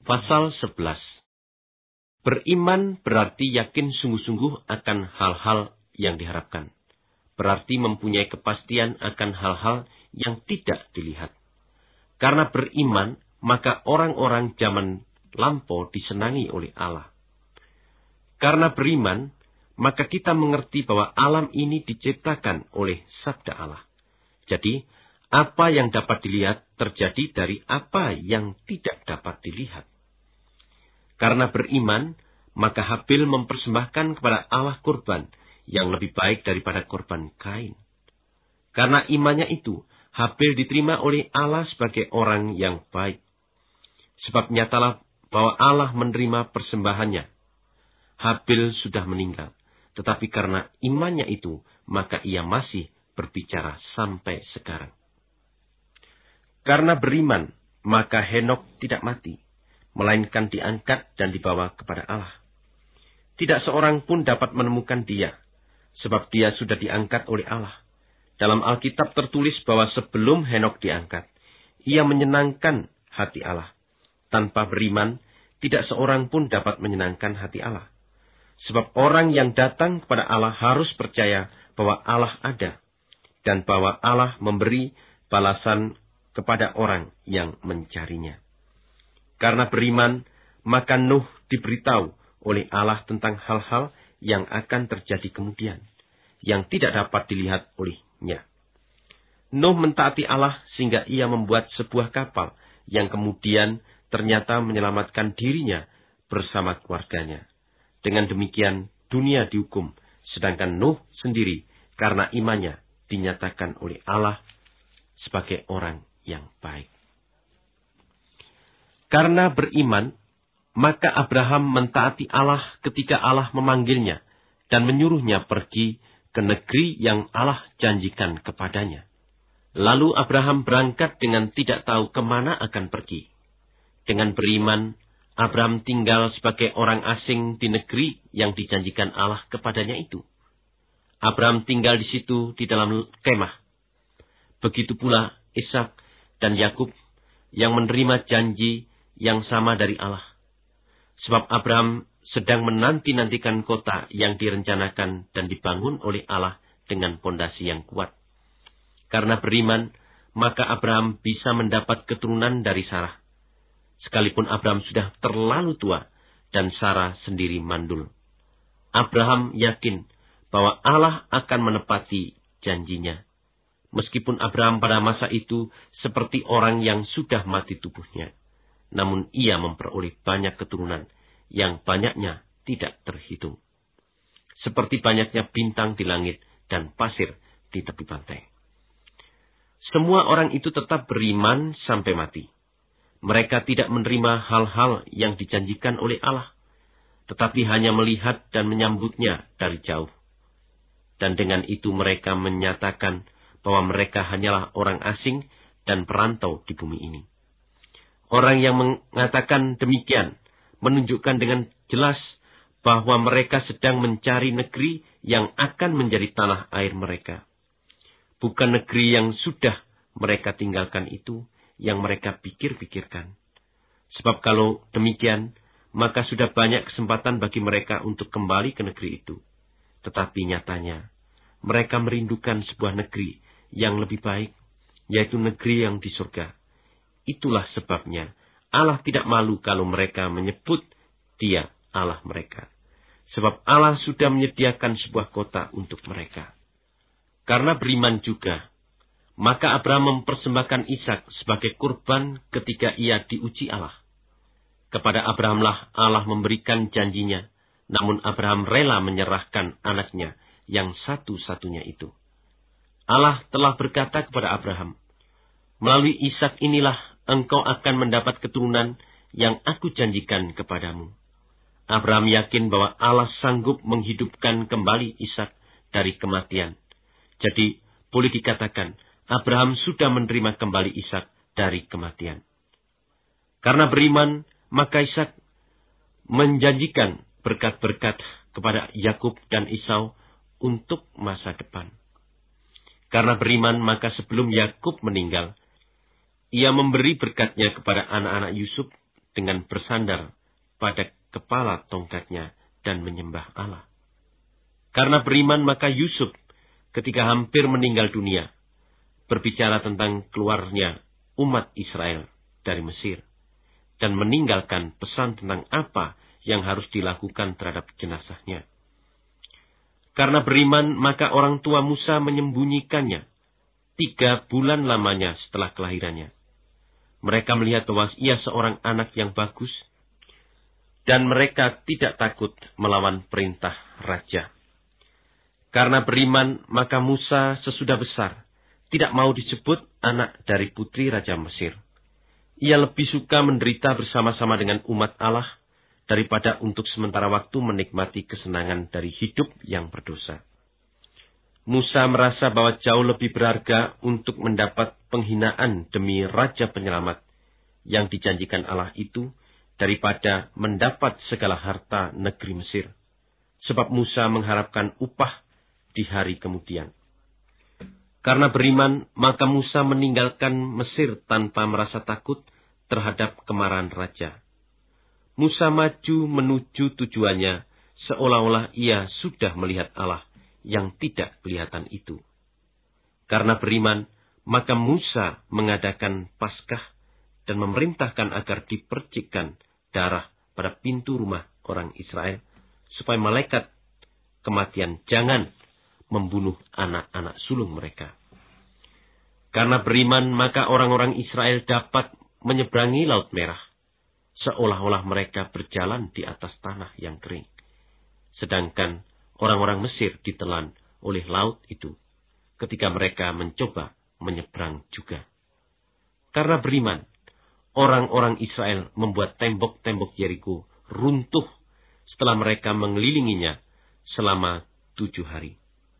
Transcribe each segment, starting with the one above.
Pasal 11. Beriman berarti yakin sungguh-sungguh akan hal-hal yang diharapkan. Berarti mempunyai kepastian akan hal-hal yang tidak dilihat. Karena beriman, maka orang-orang zaman lampau disenangi oleh Allah. Karena beriman, maka kita mengerti bahwa alam ini diciptakan oleh sabda Allah. Jadi, apa yang dapat dilihat terjadi dari apa yang tidak dapat dilihat. Karena beriman, maka Habil mempersembahkan kepada Allah kurban yang lebih baik daripada kurban Kain. Karena imannya itu, Habil diterima oleh Allah sebagai orang yang baik. Sebab nyatalah bahwa Allah menerima persembahannya. Habil sudah meninggal, tetapi karena imannya itu, maka ia masih berbicara sampai sekarang. Karena beriman, maka Henok tidak mati, melainkan diangkat dan dibawa kepada Allah. Tidak seorang pun dapat menemukan dia, sebab dia sudah diangkat oleh Allah. Dalam Alkitab tertulis bahwa sebelum Henok diangkat, ia menyenangkan hati Allah. Tanpa beriman, tidak seorang pun dapat menyenangkan hati Allah. Sebab orang yang datang kepada Allah harus percaya bahwa Allah ada, dan bahwa Allah memberi balasan kepada orang yang mencarinya. Karena beriman, maka Nuh diberitahu oleh Allah tentang hal-hal yang akan terjadi kemudian, yang tidak dapat dilihat olehnya. Nuh mentaati Allah sehingga ia membuat sebuah kapal yang kemudian ternyata menyelamatkan dirinya bersama keluarganya. Dengan demikian dunia dihukum, sedangkan Nuh sendiri karena imannya dinyatakan oleh Allah sebagai orang yang baik. Karena beriman, maka Abraham mentaati Allah ketika Allah memanggilnya dan menyuruhnya pergi ke negeri yang Allah janjikan kepadanya. Lalu Abraham berangkat dengan tidak tahu kemana akan pergi. Dengan beriman, Abraham tinggal sebagai orang asing di negeri yang dijanjikan Allah kepadanya itu. Abraham tinggal di situ di dalam kemah. Begitu pula Ishak dan Yakub yang menerima janji yang sama dari Allah. Sebab Abraham sedang menanti-nantikan kota yang direncanakan dan dibangun oleh Allah dengan pondasi yang kuat. Karena beriman, maka Abraham bisa mendapat keturunan dari Sarah. Sekalipun Abraham sudah terlalu tua dan Sarah sendiri mandul. Abraham yakin bahwa Allah akan menepati janjinya. Meskipun Abraham pada masa itu seperti orang yang sudah mati tubuhnya. Namun ia memperoleh banyak keturunan yang banyaknya tidak terhitung. Seperti banyaknya bintang di langit dan pasir di tepi pantai. Semua orang itu tetap beriman sampai mati. Mereka tidak menerima hal-hal yang dijanjikan oleh Allah, tetapi hanya melihat dan menyambutnya dari jauh. Dan dengan itu mereka menyatakan bahwa mereka hanyalah orang asing dan perantau di bumi ini. Orang yang mengatakan demikian menunjukkan dengan jelas bahwa mereka sedang mencari negeri yang akan menjadi tanah air mereka. Bukan negeri yang sudah mereka tinggalkan itu yang mereka pikir-pikirkan. Sebab kalau demikian, maka sudah banyak kesempatan bagi mereka untuk kembali ke negeri itu. Tetapi nyatanya, mereka merindukan sebuah negeri yang lebih baik, yaitu negeri yang di surga. Itulah sebabnya Allah tidak malu kalau mereka menyebut Dia Allah mereka. Sebab Allah sudah menyediakan sebuah kota untuk mereka. Karena beriman juga, maka Abraham mempersembahkan Ishak sebagai kurban ketika ia diuji Allah. Kepada Abrahamlah Allah memberikan janjinya, namun Abraham rela menyerahkan anaknya yang satu-satunya itu. Allah telah berkata kepada Abraham, melalui Ishak inilah engkau akan mendapat keturunan yang aku janjikan kepadamu. Abraham yakin bahwa Allah sanggup menghidupkan kembali Ishak dari kematian. Jadi, boleh dikatakan, Abraham sudah menerima kembali Ishak dari kematian. Karena beriman, maka Ishak menjanjikan berkat-berkat kepada Yakub dan Esau untuk masa depan. Karena beriman, maka sebelum Yakub meninggal, ia memberi berkatnya kepada anak-anak Yusuf dengan bersandar pada kepala tongkatnya dan menyembah Allah. Karena beriman maka Yusuf ketika hampir meninggal dunia, berbicara tentang keluarnya umat Israel dari Mesir, dan meninggalkan pesan tentang apa yang harus dilakukan terhadap jenazahnya. Karena beriman maka orang tua Musa menyembunyikannya 3 bulan lamanya setelah kelahirannya. Mereka melihat bahwa ia seorang anak yang bagus, dan mereka tidak takut melawan perintah raja. Karena beriman, maka Musa sesudah besar tidak mau disebut anak dari putri Raja Mesir. Ia lebih suka menderita bersama-sama dengan umat Allah daripada untuk sementara waktu menikmati kesenangan dari hidup yang berdosa. Musa merasa bahwa jauh lebih berharga untuk mendapat penghinaan demi Raja Penyelamat yang dijanjikan Allah itu daripada mendapat segala harta negeri Mesir. Sebab Musa mengharapkan upah di hari kemudian. Karena beriman, maka Musa meninggalkan Mesir tanpa merasa takut terhadap kemarahan raja. Musa maju menuju tujuannya seolah-olah ia sudah melihat Allah yang tidak kelihatan itu. Karena beriman, maka Musa mengadakan Paskah dan memerintahkan agar dipercikkan darah pada pintu rumah orang Israel, supaya malaikat kematian jangan membunuh anak-anak sulung mereka. Karena beriman, maka orang-orang Israel dapat menyeberangi Laut Merah, seolah-olah mereka berjalan di atas tanah yang kering. Sedangkan orang-orang Mesir ditelan oleh laut itu ketika mereka mencoba menyeberang juga. Karena beriman, orang-orang Israel membuat tembok-tembok Yeriko runtuh setelah mereka mengelilinginya selama 7 hari.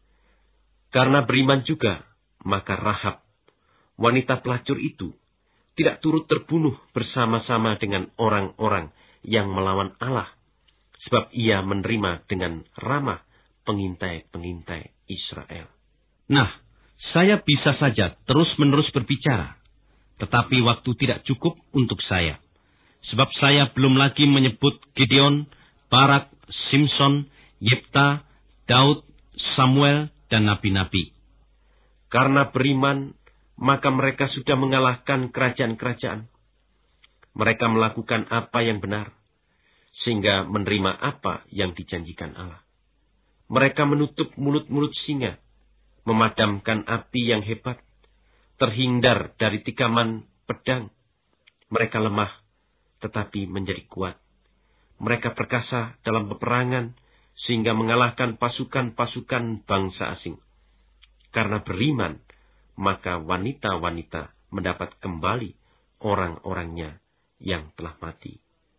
Karena beriman juga, maka Rahab, wanita pelacur itu, tidak turut terbunuh bersama-sama dengan orang-orang yang melawan Allah, sebab ia menerima dengan ramah pengintai-pengintai Israel. Nah, saya bisa saja terus-menerus berbicara, tetapi waktu tidak cukup untuk saya. Sebab saya belum lagi menyebut Gideon, Barak, Simson, Yefta, Daud, Samuel, dan nabi-nabi. Karena beriman, maka mereka sudah mengalahkan kerajaan-kerajaan. Mereka melakukan apa yang benar, sehingga menerima apa yang dijanjikan Allah. Mereka menutup mulut-mulut singa, memadamkan api yang hebat, terhindar dari tikaman pedang. Mereka lemah, tetapi menjadi kuat. Mereka perkasa dalam peperangan, sehingga mengalahkan pasukan-pasukan bangsa asing. Karena beriman, maka wanita-wanita mendapat kembali orang-orangnya yang telah mati.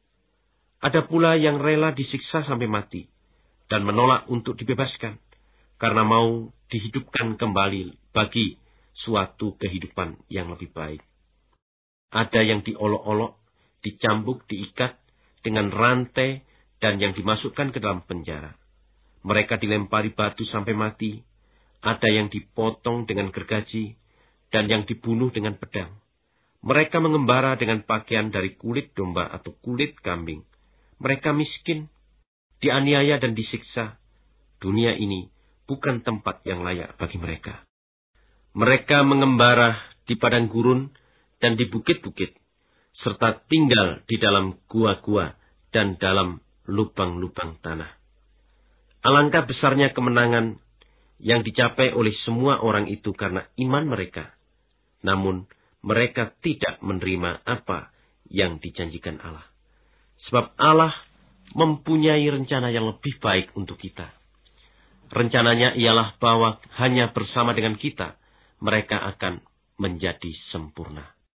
Ada pula yang rela disiksa sampai mati, dan menolak untuk dibebaskan, karena mau dihidupkan kembali bagi suatu kehidupan yang lebih baik. Ada yang diolok-olok, dicambuk, diikat dengan rantai, dan yang dimasukkan ke dalam penjara. Mereka dilempari batu sampai mati, ada yang dipotong dengan gergaji, dan yang dibunuh dengan pedang. Mereka mengembara dengan pakaian dari kulit domba atau kulit kambing. Mereka miskin, dianiaya dan disiksa. Dunia ini bukan tempat yang layak bagi mereka. Mereka mengembara di padang gurun dan di bukit-bukit, serta tinggal di dalam gua-gua dan dalam lubang-lubang tanah. Alangkah besarnya kemenangan yang dicapai oleh semua orang itu karena iman mereka. Namun, mereka tidak menerima apa yang dijanjikan Allah. Sebab Allah mempunyai rencana yang lebih baik untuk kita. Rencananya ialah bahwa hanya bersama dengan kita, mereka akan menjadi sempurna.